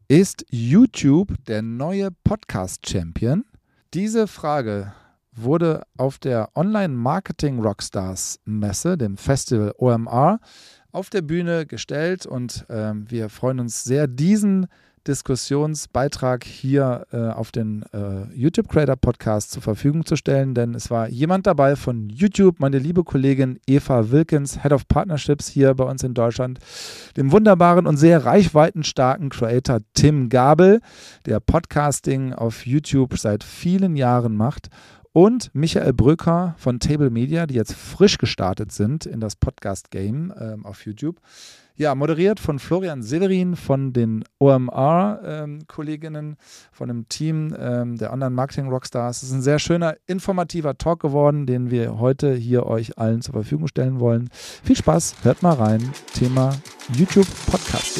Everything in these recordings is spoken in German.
Ist YouTube der neue Podcast-Champion? Diese Frage wurde auf der Online-Marketing-Rockstars-Messe, dem Festival OMR, auf der Bühne gestellt und wir freuen uns sehr, diesen Diskussionsbeitrag hier auf den YouTube Creator Podcast zur Verfügung zu stellen, denn es war jemand dabei von YouTube, meine liebe Kollegin Eva Wilkens, Head of Partnerships hier bei uns in Deutschland, dem wunderbaren und sehr reichweitenstarken Creator Tim Gabel, der Podcasting auf YouTube seit vielen Jahren macht, und Michael Brücker von Table Media, die jetzt frisch gestartet sind in das Podcast-Game auf YouTube. Ja, moderiert von Florian Severin, von den OMR-Kolleginnen, von dem Team der Online-Marketing-Rockstars. Es ist ein sehr schöner, informativer Talk geworden, den wir heute hier euch allen zur Verfügung stellen wollen. Viel Spaß, hört mal rein. Thema YouTube-Podcasting.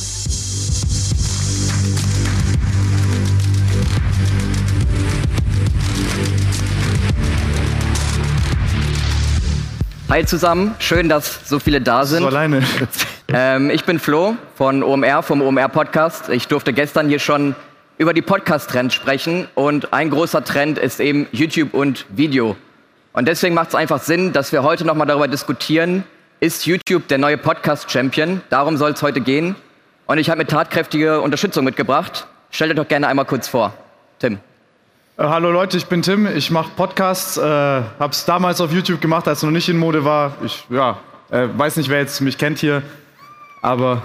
Hi zusammen, schön, dass so viele da sind. So alleine. Ich bin Flo von OMR, vom OMR Podcast. Ich durfte gestern hier schon über die Podcast-Trends sprechen und ein großer Trend ist eben YouTube und Video. Und deswegen macht es einfach Sinn, dass wir heute nochmal darüber diskutieren, ist YouTube der neue Podcast-Champion? Darum soll es heute gehen. Und ich habe mir tatkräftige Unterstützung mitgebracht. Stell dir doch gerne einmal kurz vor. Tim. Hallo Leute, ich bin Tim, ich mache Podcasts, hab's damals auf YouTube gemacht, als es noch nicht in Mode war. Ich weiß nicht, wer jetzt mich kennt hier, aber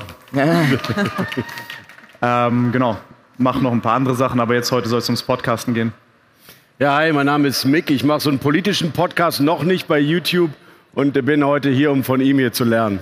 genau, mache noch ein paar andere Sachen, aber jetzt heute soll es ums Podcasten gehen. Ja, hi, mein Name ist Mick, ich mache so einen politischen Podcast, noch nicht bei YouTube und bin heute hier, um von ihm hier zu lernen.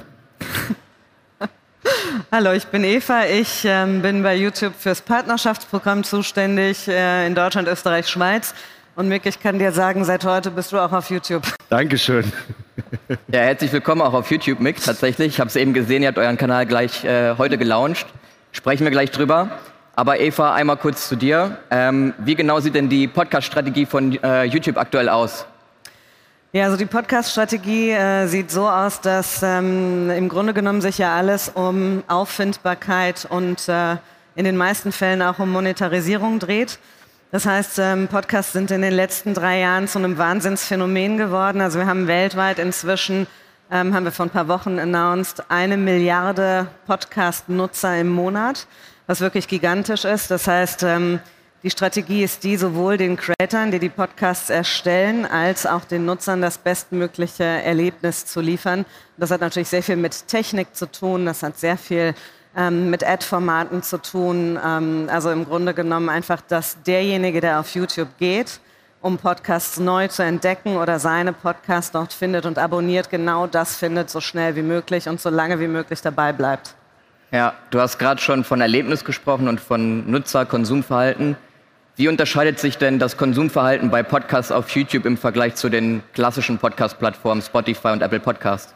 Hallo, ich bin Eva. Ich bin bei YouTube fürs Partnerschaftsprogramm zuständig in Deutschland, Österreich, Schweiz. Und Mick, ich kann dir sagen, seit heute bist du auch auf YouTube. Dankeschön. Ja, herzlich willkommen auch auf YouTube, Mick, tatsächlich. Ich habe es eben gesehen, ihr habt euren Kanal gleich heute gelauncht. Sprechen wir gleich drüber. Aber Eva, einmal kurz zu dir. Wie genau sieht denn die Podcast-Strategie von YouTube aktuell aus? Ja, also die Podcast-Strategie sieht so aus, dass im Grunde genommen sich ja alles um Auffindbarkeit und in den meisten Fällen auch um Monetarisierung dreht. Das heißt, Podcasts sind in den letzten 3 Jahren zu einem Wahnsinnsphänomen geworden. Also wir haben weltweit inzwischen, haben wir vor ein paar Wochen announced, 1 Milliarde Podcast-Nutzer im Monat, was wirklich gigantisch ist. Das heißt, die Strategie ist die, sowohl den Creatern, die die Podcasts erstellen, als auch den Nutzern das bestmögliche Erlebnis zu liefern. Das hat natürlich sehr viel mit Technik zu tun, das hat sehr viel mit Ad-Formaten zu tun. Also im Grunde genommen einfach, dass derjenige, der auf YouTube geht, um Podcasts neu zu entdecken oder seine Podcasts dort findet und abonniert, genau das findet, so schnell wie möglich und so lange wie möglich dabei bleibt. Ja, du hast gerade schon von Erlebnis gesprochen und von Nutzer-Konsumverhalten. Wie unterscheidet sich denn das Konsumverhalten bei Podcasts auf YouTube im Vergleich zu den klassischen Podcast-Plattformen Spotify und Apple Podcast?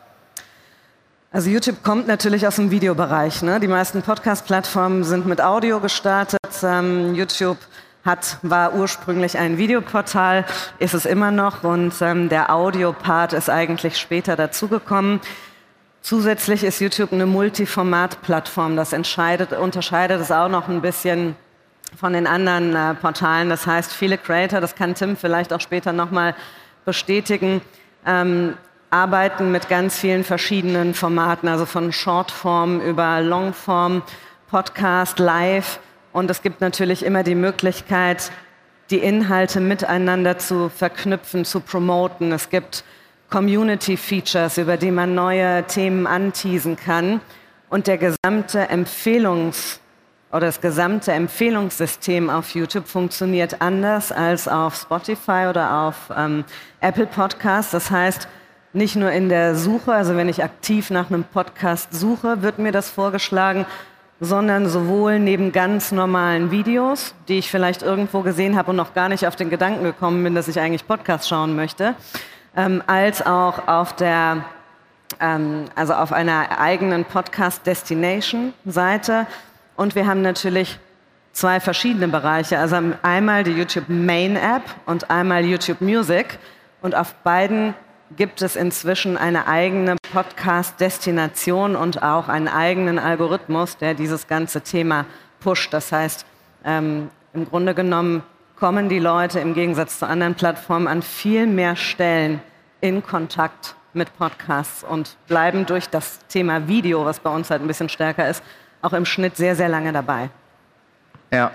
Also YouTube kommt natürlich aus dem Videobereich, ne? Die meisten Podcast-Plattformen sind mit Audio gestartet. YouTube war ursprünglich ein Videoportal, ist es immer noch, und der Audio-Part ist eigentlich später dazugekommen. Zusätzlich ist YouTube eine Multiformat-Plattform. Das unterscheidet es auch noch ein bisschen von den anderen Portalen. Das heißt, viele Creator, das kann Tim vielleicht auch später nochmal bestätigen, arbeiten mit ganz vielen verschiedenen Formaten, also von Shortform über Longform, Podcast, Live. Und es gibt natürlich immer die Möglichkeit, die Inhalte miteinander zu verknüpfen, zu promoten. Es gibt Community-Features, über die man neue Themen anteasen kann. Und das gesamte Empfehlungssystem auf YouTube funktioniert anders als auf Spotify oder auf Apple Podcasts. Das heißt, nicht nur in der Suche, also wenn ich aktiv nach einem Podcast suche, wird mir das vorgeschlagen, sondern sowohl neben ganz normalen Videos, die ich vielleicht irgendwo gesehen habe und noch gar nicht auf den Gedanken gekommen bin, dass ich eigentlich Podcasts schauen möchte, als auch auf auf einer eigenen Podcast-Destination-Seite. Und wir haben natürlich 2 verschiedene Bereiche, also einmal die YouTube Main App und einmal YouTube Music. Und auf beiden gibt es inzwischen eine eigene Podcast-Destination und auch einen eigenen Algorithmus, der dieses ganze Thema Push. Das heißt, im Grunde genommen kommen die Leute im Gegensatz zu anderen Plattformen an viel mehr Stellen in Kontakt mit Podcasts und bleiben durch das Thema Video, was bei uns halt ein bisschen stärker ist, auch im Schnitt sehr, sehr lange dabei. Ja,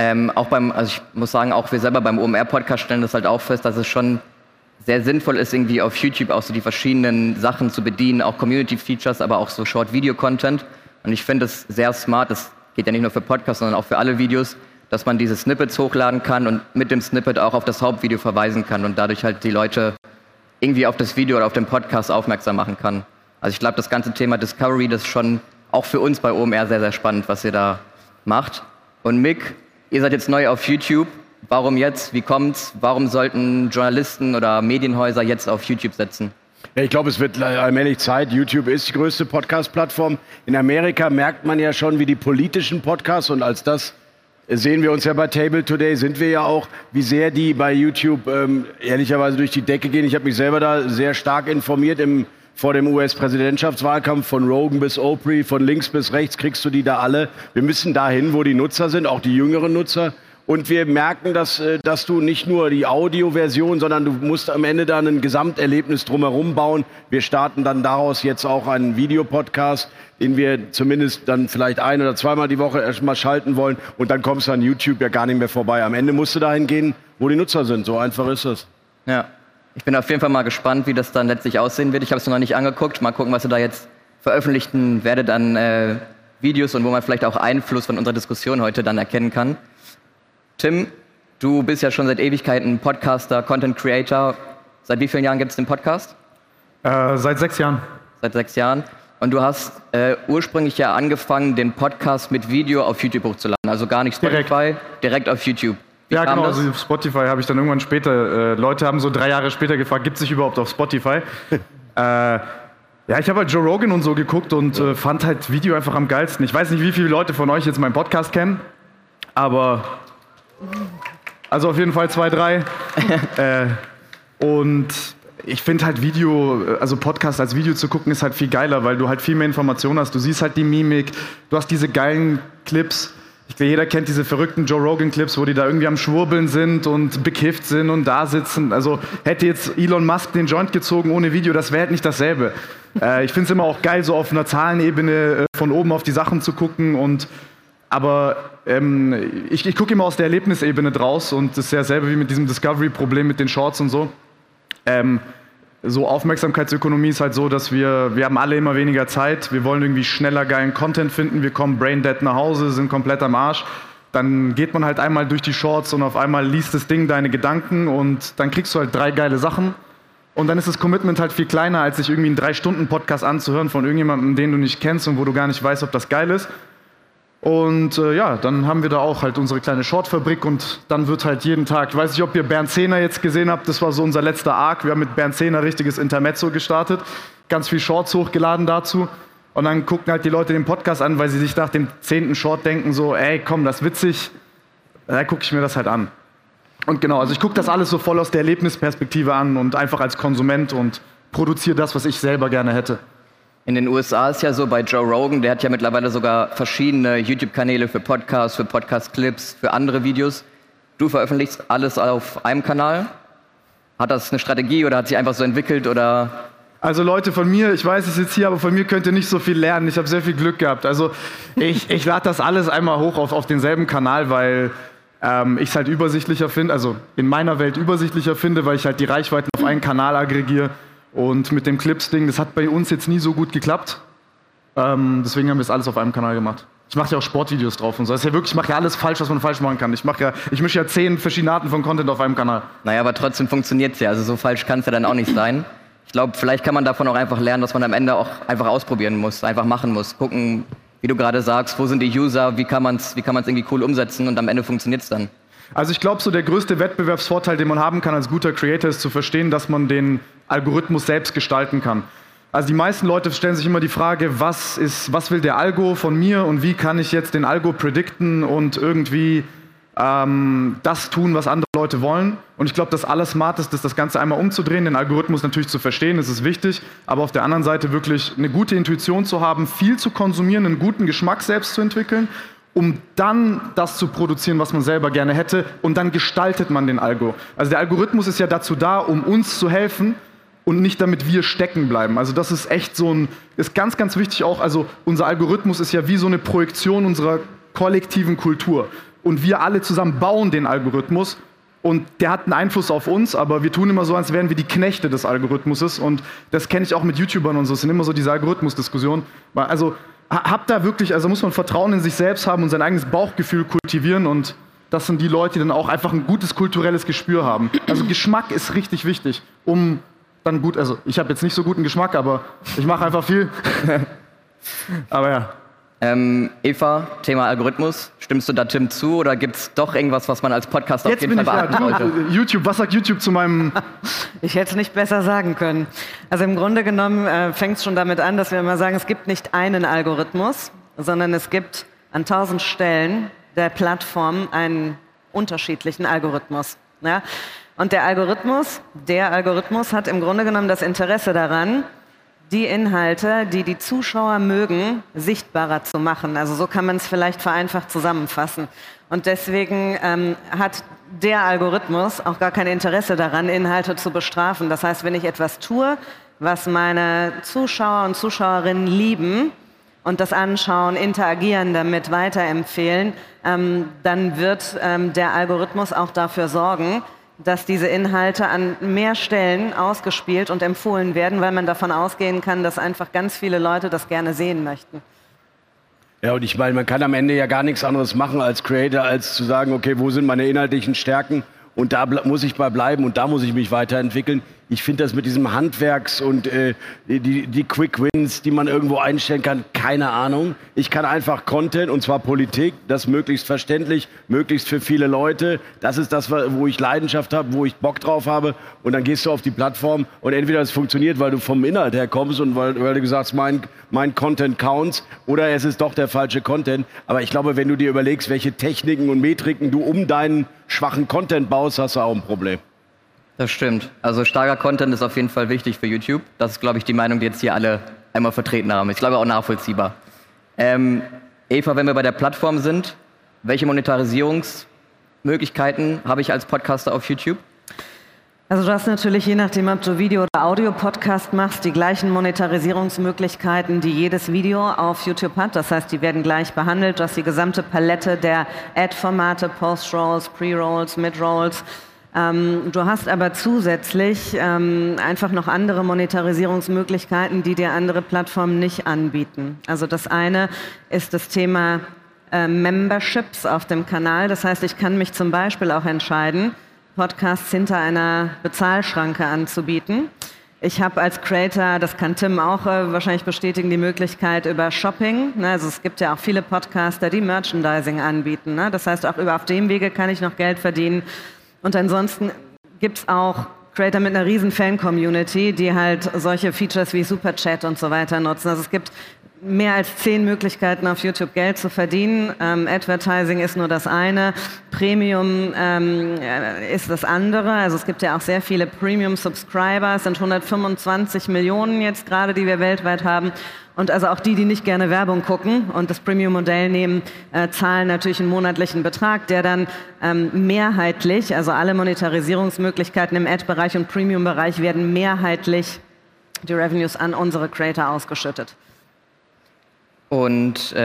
also ich muss sagen, auch wir selber beim OMR-Podcast stellen das halt auch fest, dass es schon sehr sinnvoll ist, irgendwie auf YouTube auch so die verschiedenen Sachen zu bedienen, auch Community-Features, aber auch so Short-Video-Content. Und ich finde es sehr smart, das geht ja nicht nur für Podcasts, sondern auch für alle Videos, dass man diese Snippets hochladen kann und mit dem Snippet auch auf das Hauptvideo verweisen kann und dadurch halt die Leute irgendwie auf das Video oder auf den Podcast aufmerksam machen kann. Also ich glaube, das ganze Thema Discovery, das ist schon auch für uns bei OMR sehr, sehr spannend, was ihr da macht. Und Mick, ihr seid jetzt neu auf YouTube. Warum jetzt? Wie kommt's? Warum sollten Journalisten oder Medienhäuser jetzt auf YouTube setzen? Ja, ich glaube, es wird allmählich Zeit. YouTube ist die größte Podcast-Plattform. In Amerika merkt man ja schon, wie die politischen Podcasts, und als das sehen wir uns ja bei Table Today, sind wir ja auch, wie sehr die bei YouTube ehrlicherweise durch die Decke gehen. Ich habe mich selber da sehr stark informiert vor dem US-Präsidentschaftswahlkampf, von Rogan bis Oprah, von links bis rechts kriegst du die da alle. Wir müssen dahin, wo die Nutzer sind, auch die jüngeren Nutzer. Und wir merken, dass du nicht nur die Audioversion, sondern du musst am Ende dann ein Gesamterlebnis drumherum bauen. Wir starten dann daraus jetzt auch einen Videopodcast, den wir zumindest dann vielleicht 1- oder 2-mal die Woche erstmal schalten wollen. Und dann kommst du an YouTube ja gar nicht mehr vorbei. Am Ende musst du dahin gehen, wo die Nutzer sind. So einfach ist das. Ja, ich bin auf jeden Fall mal gespannt, wie das dann letztlich aussehen wird. Ich habe es noch nicht angeguckt. Mal gucken, was ihr da jetzt veröffentlichen werdet an Videos und wo man vielleicht auch Einfluss von unserer Diskussion heute dann erkennen kann. Tim, du bist ja schon seit Ewigkeiten Podcaster, Content Creator. Seit wie vielen Jahren gibt es den Podcast? Seit 6 Jahren. Seit 6 Jahren. Und du hast ursprünglich ja angefangen, den Podcast mit Video auf YouTube hochzuladen. Also gar nicht Spotify, direkt auf YouTube. Wie Ja, kam genau. das? Also Spotify habe ich dann irgendwann später. Leute haben so 3 Jahre später gefragt, gibt es sich überhaupt auf Spotify? Ja, ich habe halt Joe Rogan und so geguckt und fand halt Video einfach am geilsten. Ich weiß nicht, wie viele Leute von euch jetzt meinen Podcast kennen, aber also auf jeden Fall 2, 3. Und ich finde halt Video, also Podcast als Video zu gucken, ist halt viel geiler, weil du halt viel mehr Informationen hast. Du siehst halt die Mimik, du hast diese geilen Clips. Jeder kennt diese verrückten Joe Rogan-Clips, wo die da irgendwie am Schwurbeln sind und bekifft sind und da sitzen. Also hätte jetzt Elon Musk den Joint gezogen ohne Video, das wäre halt nicht dasselbe. Ich finde es immer auch geil, so auf einer Zahlenebene von oben auf die Sachen zu gucken. Aber ich gucke immer aus der Erlebnisebene draus und das ist ja selber wie mit diesem Discovery-Problem mit den Shorts und so. So Aufmerksamkeitsökonomie ist halt so, dass wir haben alle immer weniger Zeit, wir wollen irgendwie schneller geilen Content finden, wir kommen braindead nach Hause, sind komplett am Arsch. Dann geht man halt einmal durch die Shorts und auf einmal liest das Ding deine Gedanken und dann kriegst du halt 3 geile Sachen. Und dann ist das Commitment halt viel kleiner, als sich irgendwie einen 3-Stunden-Podcast anzuhören von irgendjemandem, den du nicht kennst und wo du gar nicht weißt, ob das geil ist. Und ja, dann haben wir da auch halt unsere kleine Shortfabrik und dann wird halt jeden Tag, ich weiß nicht, ob ihr Bernd Zehner jetzt gesehen habt, das war so unser letzter Arc, wir haben mit Bernd Zehner richtiges Intermezzo gestartet, ganz viel Shorts hochgeladen dazu und dann gucken halt die Leute den Podcast an, weil sie sich nach dem 10. Short denken so, ey komm, das ist witzig, da gucke ich mir das halt an. Und genau, also ich gucke das alles so voll aus der Erlebnisperspektive an und einfach als Konsument und produziere das, was ich selber gerne hätte. In den USA ist ja so, bei Joe Rogan, der hat ja mittlerweile sogar verschiedene YouTube-Kanäle für Podcasts, für Podcast-Clips, für andere Videos. Du veröffentlichst alles auf einem Kanal. Hat das eine Strategie oder hat sich einfach so entwickelt oder? Also Leute, von mir, ich weiß es jetzt hier, aber von mir könnt ihr nicht so viel lernen. Ich habe sehr viel Glück gehabt. Also ich lade das alles einmal hoch auf denselben Kanal, weil ich es halt übersichtlicher finde, also in meiner Welt übersichtlicher finde, weil ich halt die Reichweiten auf einen Kanal aggregiere. Und mit dem Clips-Ding, das hat bei uns jetzt nie so gut geklappt. Deswegen haben wir es alles auf einem Kanal gemacht. Ich mache ja auch Sportvideos drauf und so. Das ist ja wirklich, ich mache ja alles falsch, was man falsch machen kann. Ich mische ja 10 verschiedene Arten von Content auf einem Kanal. Naja, aber trotzdem funktioniert es ja. Also so falsch kann es ja dann auch nicht sein. Ich glaube, vielleicht kann man davon auch einfach lernen, dass man am Ende auch einfach ausprobieren muss, einfach machen muss. Gucken, wie du gerade sagst, wo sind die User, wie kann man es irgendwie cool umsetzen und am Ende funktioniert es dann. Also ich glaube, so der größte Wettbewerbsvorteil, den man haben kann als guter Creator, ist zu verstehen, dass man den Algorithmus selbst gestalten kann. Also die meisten Leute stellen sich immer die Frage, was will der Algo von mir und wie kann ich jetzt den Algo predikten und irgendwie das tun, was andere Leute wollen. Und ich glaube, das Allersmarteste ist, das Ganze einmal umzudrehen, den Algorithmus natürlich zu verstehen, das ist wichtig, aber auf der anderen Seite wirklich eine gute Intuition zu haben, viel zu konsumieren, einen guten Geschmack selbst zu entwickeln um dann das zu produzieren, was man selber gerne hätte, und dann gestaltet man den Algo. Also der Algorithmus ist ja dazu da, um uns zu helfen und nicht damit wir stecken bleiben. Also das ist echt ist ganz, ganz wichtig auch, also unser Algorithmus ist ja wie so eine Projektion unserer kollektiven Kultur und wir alle zusammen bauen den Algorithmus und der hat einen Einfluss auf uns, aber wir tun immer so, als wären wir die Knechte des Algorithmuses und das kenne ich auch mit YouTubern und so, es sind immer so diese Algorithmusdiskussionen, also habt da wirklich, also muss man Vertrauen in sich selbst haben und sein eigenes Bauchgefühl kultivieren und das sind die Leute, die dann auch einfach ein gutes kulturelles Gespür haben. Also Geschmack ist richtig wichtig, um dann gut, also ich habe jetzt nicht so guten Geschmack, aber ich mache einfach viel. Aber ja. Eva, Thema Algorithmus, stimmst du da Tim zu oder gibt es doch irgendwas, was man als Podcaster auf jeden Fall beachten sollte? YouTube, was sagt YouTube zu meinem... Ich hätte es nicht besser sagen können. Also im Grunde genommen fängt es schon damit an, dass wir immer sagen, es gibt nicht einen Algorithmus, sondern es gibt an 1000 Stellen der Plattform einen unterschiedlichen Algorithmus. Ja? Und der Algorithmus hat im Grunde genommen das Interesse daran, die Inhalte, die die Zuschauer mögen, sichtbarer zu machen. Also so kann man es vielleicht vereinfacht zusammenfassen. Und deswegen hat der Algorithmus auch gar kein Interesse daran, Inhalte zu bestrafen. Das heißt, wenn ich etwas tue, was meine Zuschauer und Zuschauerinnen lieben und das anschauen, interagieren damit, weiterempfehlen, dann wird der Algorithmus auch dafür sorgen, dass diese Inhalte an mehr Stellen ausgespielt und empfohlen werden, weil man davon ausgehen kann, dass einfach ganz viele Leute das gerne sehen möchten. Ja, und ich meine, man kann am Ende ja gar nichts anderes machen als Creator, als zu sagen, okay, wo sind meine inhaltlichen Stärken und da muss ich bei bleiben und da muss ich mich weiterentwickeln. Ich finde das mit diesem Handwerks- und die Quick Wins, die man irgendwo einstellen kann, keine Ahnung. Ich kann einfach Content, und zwar Politik, das möglichst verständlich, möglichst für viele Leute. Das ist das, wo ich Leidenschaft habe, wo ich Bock drauf habe. Und dann gehst du auf die Plattform und entweder es funktioniert, weil du vom Inhalt her kommst und weil du gesagt hast, mein Content counts, oder es ist doch der falsche Content. Aber ich glaube, wenn du dir überlegst, welche Techniken und Metriken du um deinen schwachen Content baust, hast du auch ein Problem. Das stimmt. Also starker Content ist auf jeden Fall wichtig für YouTube. Das ist, glaube ich, die Meinung, die jetzt hier alle einmal vertreten haben. Ich glaube auch nachvollziehbar. Eva, wenn wir bei der Plattform sind, welche Monetarisierungsmöglichkeiten habe ich als Podcaster auf YouTube? Also du hast natürlich, je nachdem, ob du Video- oder Audio-Podcast machst, die gleichen Monetarisierungsmöglichkeiten, die jedes Video auf YouTube hat. Das heißt, die werden gleich behandelt. Du hast die gesamte Palette der Ad-Formate, Post-Rolls, Pre-Rolls, Mid-Rolls. Du hast aber zusätzlich einfach noch andere Monetarisierungsmöglichkeiten, die dir andere Plattformen nicht anbieten. Also das eine ist das Thema Memberships auf dem Kanal. Das heißt, ich kann mich zum Beispiel auch entscheiden, Podcasts hinter einer Bezahlschranke anzubieten. Ich habe als Creator, das kann Tim auch wahrscheinlich bestätigen, die Möglichkeit über Shopping. Also es gibt ja auch viele Podcaster, die Merchandising anbieten. Das heißt, auch auf dem Wege kann ich noch Geld verdienen. Und ansonsten gibt es auch Creator mit einer riesen Fan-Community, die halt solche Features wie Superchat und so weiter nutzen. Also es gibt mehr als 10 Möglichkeiten auf YouTube Geld zu verdienen. Advertising ist nur das eine, Premium ist das andere. Also es gibt ja auch sehr viele Premium-Subscriber, es sind 125 Millionen jetzt gerade, die wir weltweit haben. Und also auch die nicht gerne Werbung gucken und das Premium-Modell nehmen, zahlen natürlich einen monatlichen Betrag, der dann mehrheitlich, also alle Monetarisierungsmöglichkeiten im Ad-Bereich und Premium-Bereich werden mehrheitlich die Revenues an unsere Creator ausgeschüttet. Und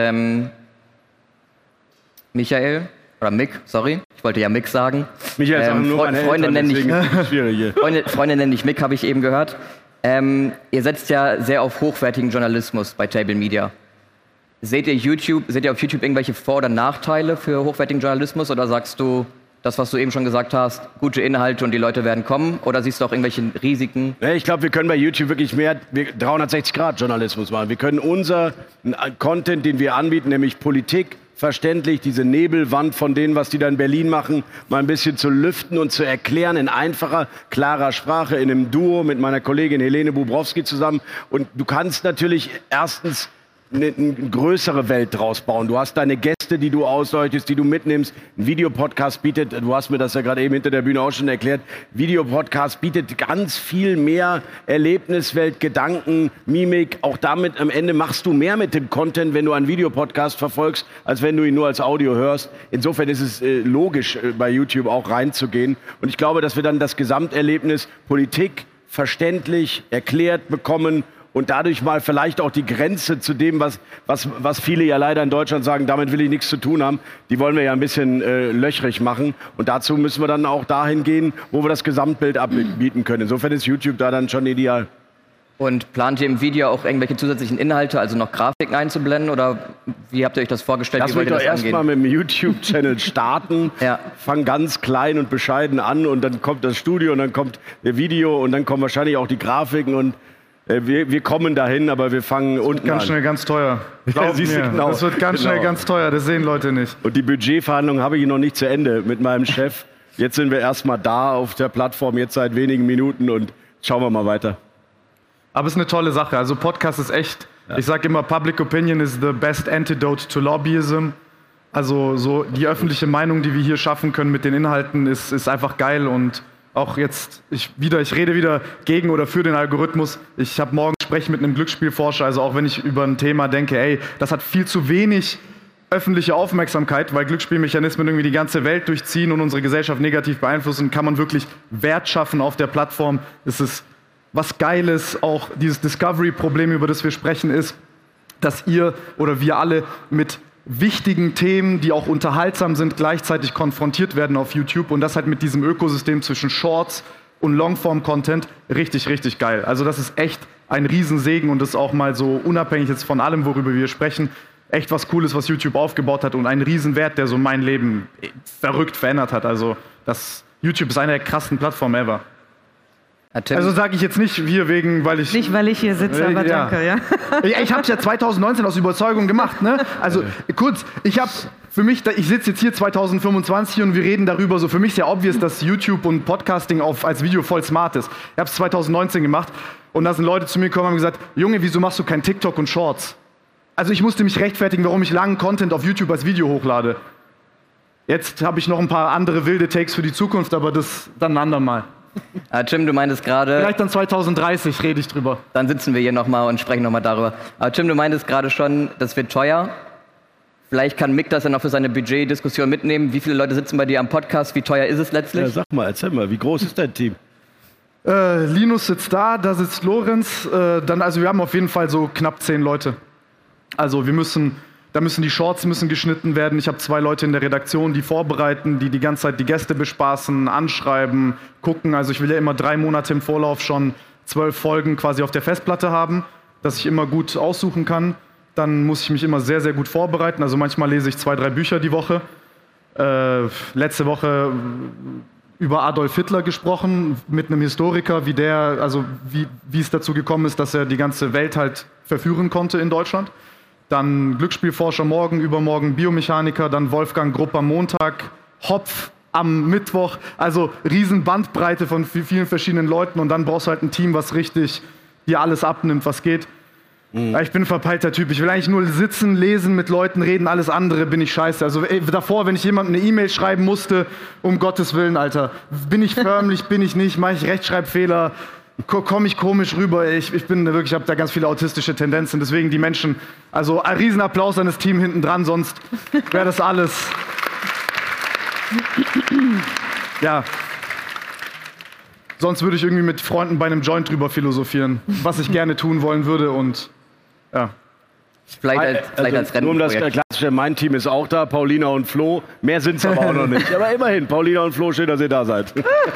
Michael, oder Mick, sorry, ich wollte ja Mick sagen. Michael ist auch nur meine Freunde Eltern, nenne ich Mick, habe ich eben gehört. Ihr setzt ja sehr auf hochwertigen Journalismus bei Table Media. Seht ihr auf YouTube irgendwelche Vor- oder Nachteile für hochwertigen Journalismus oder sagst du, das, was du eben schon gesagt hast, gute Inhalte und die Leute werden kommen? Oder siehst du auch irgendwelche Risiken? Ich glaube, wir können bei YouTube wirklich mehr 360-Grad-Journalismus machen. Wir können unser Content, den wir anbieten, nämlich Politik, verständlich, diese Nebelwand von denen, was die da in Berlin machen, mal ein bisschen zu lüften und zu erklären in einfacher, klarer Sprache, in einem Duo mit meiner Kollegin Helene Bubrowski zusammen. Und du kannst natürlich erstens eine größere Welt draus bauen. Du hast deine Gäste, die du ausleuchtest, die du mitnimmst. Ein Videopodcast bietet, du hast mir das ja gerade eben hinter der Bühne auch schon erklärt, Videopodcast bietet ganz viel mehr Erlebniswelt, Gedanken, Mimik. Auch damit am Ende machst du mehr mit dem Content, wenn du einen Videopodcast verfolgst, als wenn du ihn nur als Audio hörst. Insofern ist es logisch, bei YouTube auch reinzugehen. Und ich glaube, dass wir dann das Gesamterlebnis Politik verständlich erklärt bekommen und dadurch mal vielleicht auch die Grenze zu dem, was viele ja leider in Deutschland sagen, damit will ich nichts zu tun haben, die wollen wir ja ein bisschen löchrig machen. Und dazu müssen wir dann auch dahin gehen, wo wir das Gesamtbild abbieten können. Insofern ist YouTube da dann schon ideal. Und plant ihr im Video auch irgendwelche zusätzlichen Inhalte, also noch Grafiken einzublenden? Oder wie habt ihr euch das vorgestellt? Lass mich doch erstmal mit dem YouTube-Channel starten. Ja. Fang ganz klein und bescheiden an und dann kommt das Studio und dann kommt der Video und dann kommen wahrscheinlich auch die Grafiken und wir kommen dahin, aber wir fangen unten an. Ganz schnell ganz teuer. Glaub mir, genau. das wird ganz schnell ganz teuer, das sehen Leute nicht. Und die Budgetverhandlungen habe ich noch nicht zu Ende mit meinem Chef. Jetzt sind wir erstmal da auf der Plattform, jetzt seit wenigen Minuten und schauen wir mal weiter. Aber es ist eine tolle Sache. Also Podcast ist echt, ich sage immer, Public Opinion is the best antidote to lobbyism. Also so die öffentliche Meinung, die wir hier schaffen können mit den Inhalten, ist einfach geil. Und auch jetzt, ich rede wieder gegen oder für den Algorithmus. Ich habe morgen Gespräch mit einem Glücksspielforscher, also auch wenn ich über ein Thema denke, ey, das hat viel zu wenig öffentliche Aufmerksamkeit, weil Glücksspielmechanismen irgendwie die ganze Welt durchziehen und unsere Gesellschaft negativ beeinflussen, kann man wirklich Wert schaffen auf der Plattform. Es ist was Geiles, auch dieses Discovery-Problem, über das wir sprechen, ist, dass ihr oder wir alle mit wichtigen Themen, die auch unterhaltsam sind, gleichzeitig konfrontiert werden auf YouTube und das halt mit diesem Ökosystem zwischen Shorts und Longform-Content richtig, richtig geil. Also das ist echt ein Riesensegen und das ist auch mal so unabhängig jetzt von allem, worüber wir sprechen, echt was Cooles, was YouTube aufgebaut hat und ein Riesenwert, der so mein Leben verrückt verändert hat. Also YouTube ist eine der krassen Plattformen ever. Also sage ich jetzt nicht hier wegen, weil ich... Nicht, weil ich hier sitze, aber danke, ja. Ich habe es ja 2019 aus Überzeugung gemacht, ne? Also kurz, ich sitze jetzt hier 2025 und wir reden darüber, so für mich ist ja obvious, dass YouTube und Podcasting als Video voll smart ist. Ich habe es 2019 gemacht und da sind Leute zu mir gekommen und haben gesagt, Junge, wieso machst du kein TikTok und Shorts? Also ich musste mich rechtfertigen, warum ich langen Content auf YouTube als Video hochlade. Jetzt habe ich noch ein paar andere wilde Takes für die Zukunft, aber das dann ein andermal. Tim, du meintest gerade... Vielleicht dann 2030 rede ich drüber. Dann sitzen wir hier nochmal und sprechen nochmal darüber. Aber Tim, du meintest gerade schon, das wird teuer. Vielleicht kann Mick das dann auch für seine Budgetdiskussion mitnehmen. Wie viele Leute sitzen bei dir am Podcast? Wie teuer ist es letztlich? Ja, sag mal, erzähl mal, wie groß ist dein Team? Linus sitzt da sitzt Lorenz. Also wir haben auf jeden Fall so knapp 10 Leute. Also da müssen die Shorts geschnitten werden. Ich habe 2 Leute in der Redaktion, die vorbereiten, die ganze Zeit die Gäste bespaßen, anschreiben, gucken. Also ich will ja immer 3 Monate im Vorlauf schon 12 Folgen quasi auf der Festplatte haben, dass ich immer gut aussuchen kann. Dann muss ich mich immer sehr, sehr gut vorbereiten. Also manchmal lese ich 2, 3 Bücher die Woche. Letzte Woche über Adolf Hitler gesprochen, mit einem Historiker, wie es dazu gekommen ist, dass er die ganze Welt halt verführen konnte in Deutschland. Dann Glücksspielforscher morgen, übermorgen Biomechaniker, dann Wolfgang Grupp am Montag, Hopf am Mittwoch. Also riesen Bandbreite von vielen verschiedenen Leuten und dann brauchst du halt ein Team, was richtig dir alles abnimmt, was geht. Ich bin ein verpeilter Typ. Ich will eigentlich nur sitzen, lesen, mit Leuten reden, alles andere bin ich scheiße. Also davor, wenn ich jemandem eine E-Mail schreiben musste, um Gottes Willen, Alter, bin ich förmlich, bin ich nicht, mache ich Rechtschreibfehler, komme ich komisch rüber. Ich habe da ganz viele autistische Tendenzen, deswegen die Menschen, also ein Riesenapplaus an das Team hinten dran, sonst wäre das alles. Ja. Sonst würde ich irgendwie mit Freunden bei einem Joint drüber philosophieren, was ich gerne tun wollen würde und ja. Vielleicht als Rennen. Nur um das klassische, mein Team ist auch da, Paulina und Flo. Mehr sind es aber auch noch nicht. Aber immerhin, Paulina und Flo, schön, dass ihr da seid.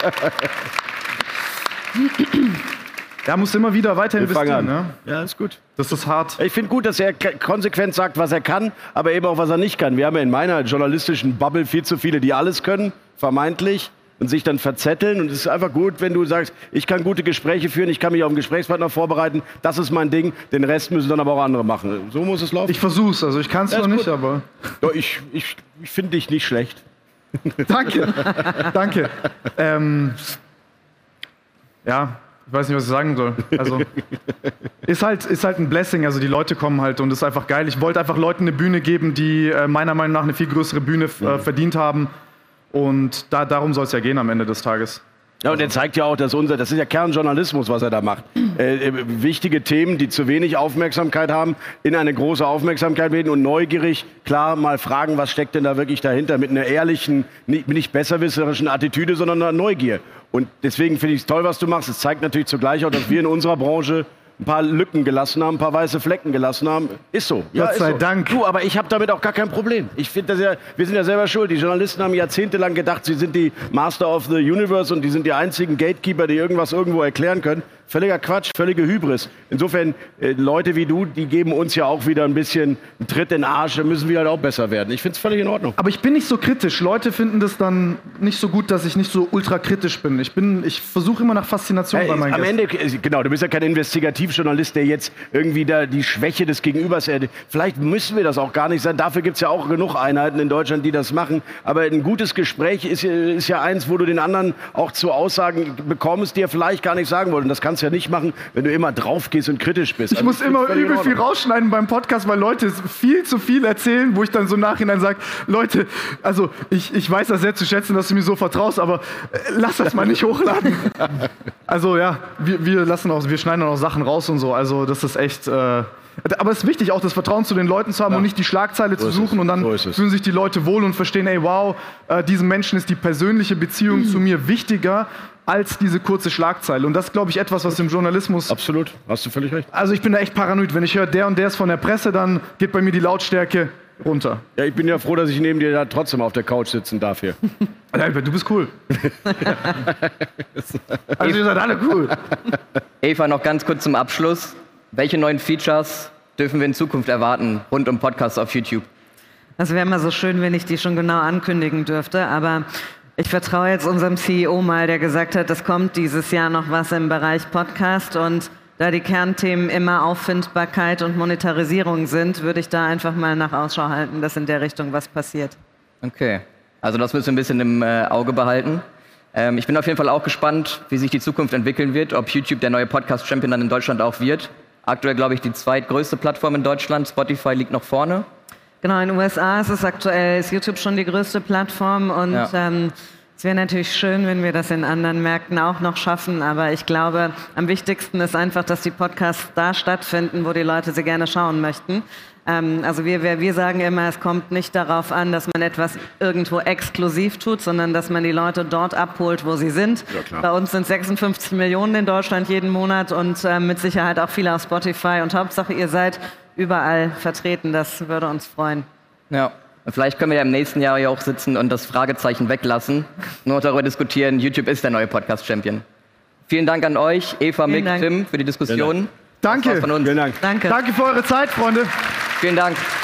Ja, musst immer wieder weiter investieren. Ne? Ja, ist gut. Das ist hart. Ich finde gut, dass er konsequent sagt, was er kann, aber eben auch, was er nicht kann. Wir haben ja in meiner journalistischen Bubble viel zu viele, die alles können, vermeintlich, und sich dann verzetteln. Und es ist einfach gut, wenn du sagst, ich kann gute Gespräche führen, ich kann mich auf einen Gesprächspartner vorbereiten, das ist mein Ding, den Rest müssen dann aber auch andere machen. So muss es laufen. Ich versuch's, also ich kann es noch nicht, aber... Ja, ich finde dich nicht schlecht. Danke, danke. Ja, Ich weiß nicht, was ich sagen soll. Also, ist halt ein Blessing. Also die Leute kommen halt und es ist einfach geil. Ich wollte einfach Leuten eine Bühne geben, die meiner Meinung nach eine viel größere Bühne verdient haben. Und darum soll es ja gehen am Ende des Tages. Ja, und er zeigt ja auch, das ist ja Kernjournalismus, was er da macht. Wichtige Themen, die zu wenig Aufmerksamkeit haben, in eine große Aufmerksamkeit werden und neugierig, klar, mal fragen, was steckt denn da wirklich dahinter, mit einer ehrlichen, nicht besserwisserischen Attitüde, sondern einer Neugier. Und deswegen finde ich es toll, was du machst. Es zeigt natürlich zugleich auch, dass wir in unserer Branche ein paar Lücken gelassen haben, ein paar weiße Flecken gelassen haben. Ist so. Ja, Gott sei Dank. Du, aber ich habe damit auch gar kein Problem. Ich finde das ja, wir sind ja selber schuld. Die Journalisten haben jahrzehntelang gedacht, sie sind die Master of the Universe und die sind die einzigen Gatekeeper, die irgendwas irgendwo erklären können. Völliger Quatsch, völlige Hybris. Insofern, Leute wie du, die geben uns ja auch wieder ein bisschen einen Tritt in den Arsch. Da müssen wir halt auch besser werden. Ich finde es völlig in Ordnung. Aber ich bin nicht so kritisch. Leute finden das dann nicht so gut, dass ich nicht so ultra kritisch bin. Ich versuche immer nach Faszination bei meinen Gästen. Am Ende, genau, du bist ja kein Investigativjournalist, der jetzt irgendwie da die Schwäche des Gegenübers vielleicht müssen wir das auch gar nicht sein. Dafür gibt es ja auch genug Einheiten in Deutschland, die das machen. Aber ein gutes Gespräch ist ja eins, wo du den anderen auch zu Aussagen bekommst, die er vielleicht gar nicht sagen wollte. Und das kannst du ja nicht machen, wenn du immer drauf gehst und kritisch bist. Ich muss immer übel viel rausschneiden beim Podcast, weil Leute viel zu viel erzählen, wo ich dann so im Nachhinein sage, Leute, also ich weiß das sehr zu schätzen, dass du mir so vertraust, aber lass das mal nicht hochladen. Also ja, wir schneiden auch Sachen raus und so, also das ist echt... aber es ist wichtig, auch das Vertrauen zu den Leuten zu haben und nicht die Schlagzeile zu suchen und dann fühlen sich die Leute wohl und verstehen, ey wow, diesem Menschen ist die persönliche Beziehung zu mir wichtiger als diese kurze Schlagzeile. Und das ist, glaube ich, etwas, was im Journalismus... Absolut, hast du völlig recht. Also ich bin da echt paranoid. Wenn ich höre, der und der ist von der Presse, dann geht bei mir die Lautstärke runter. Ja, ich bin ja froh, dass ich neben dir da trotzdem auf der Couch sitzen darf hier. Du bist cool. Also ihr seid alle cool. Eva, noch ganz kurz zum Abschluss. Welche neuen Features dürfen wir in Zukunft erwarten rund um Podcasts auf YouTube? Das wäre mal so schön, wenn ich die schon genau ankündigen dürfte, aber ich vertraue jetzt unserem CEO mal, der gesagt hat, es kommt dieses Jahr noch was im Bereich Podcast und da die Kernthemen immer Auffindbarkeit und Monetarisierung sind, würde ich da einfach mal nach Ausschau halten, dass in der Richtung was passiert. Okay, also das müssen wir ein bisschen im Auge behalten. Ich bin auf jeden Fall auch gespannt, wie sich die Zukunft entwickeln wird, ob YouTube der neue Podcast-Champion dann in Deutschland auch wird. Aktuell, glaube ich, die zweitgrößte Plattform in Deutschland. Spotify liegt noch vorne. Genau, in den USA ist YouTube schon die größte Plattform und es wäre natürlich schön, wenn wir das in anderen Märkten auch noch schaffen, aber ich glaube, am wichtigsten ist einfach, dass die Podcasts da stattfinden, wo die Leute sie gerne schauen möchten. Also wir sagen immer, es kommt nicht darauf an, dass man etwas irgendwo exklusiv tut, sondern dass man die Leute dort abholt, wo sie sind. Ja, bei uns sind 56 Millionen in Deutschland jeden Monat und mit Sicherheit auch viele auf Spotify und Hauptsache, ihr seid überall vertreten, das würde uns freuen. Ja, und vielleicht können wir ja im nächsten Jahr ja auch sitzen und das Fragezeichen weglassen, nur darüber diskutieren, YouTube ist der neue Podcast-Champion. Vielen Dank an euch, Eva, Mick, Tim, für die Diskussion. Danke. Von uns. Vielen Dank. Danke. Danke für eure Zeit, Freunde. Vielen Dank.